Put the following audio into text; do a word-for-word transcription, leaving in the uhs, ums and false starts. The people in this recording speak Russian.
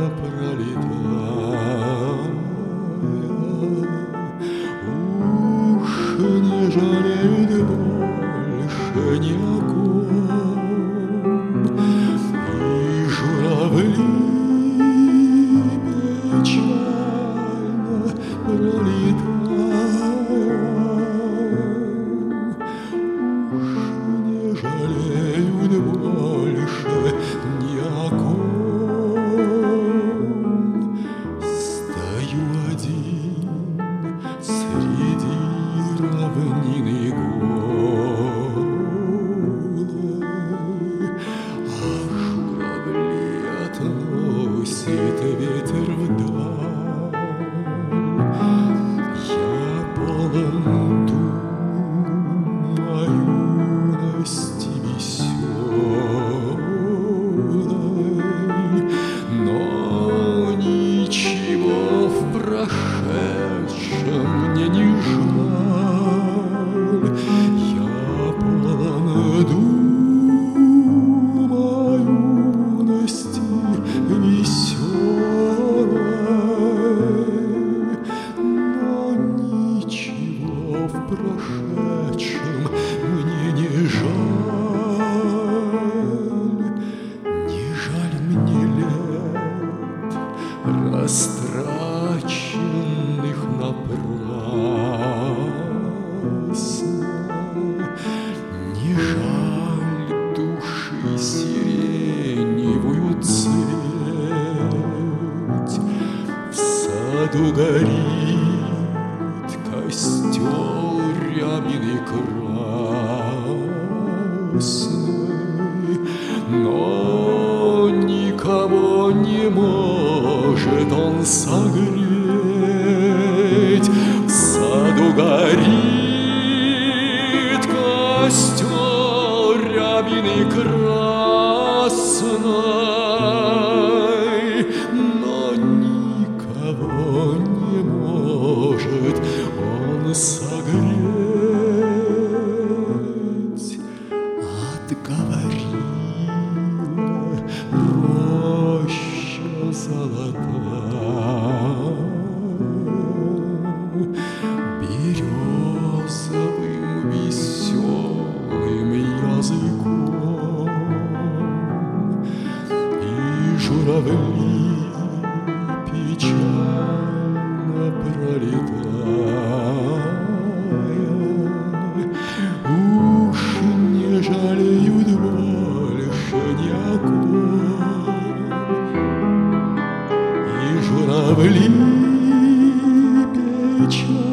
пролетая, уж не жалеют больше ни о ком, и журавли печально пролетая, уж не жалеют больше ни о ком. Стою один среди равнины голой, а журавли относит ветер вдаль. Я полон дум о юности веселой, но ничего в прошедшем мне не жаль. Я полон дум о юности веселой, но ничего в прошедшем мне не жаль. Не жаль мне лет, растраченных напрасно, не жаль души сиреневую цвет. В саду горит костер рябины красной, но никого не может он согреть. В саду горит костер рябины красной, но никого не может он согреть. Отговорила роща золотая березовым веселым языком, и журавли печально пролетая, уж не жалеют больше ни о ком, и журавли печально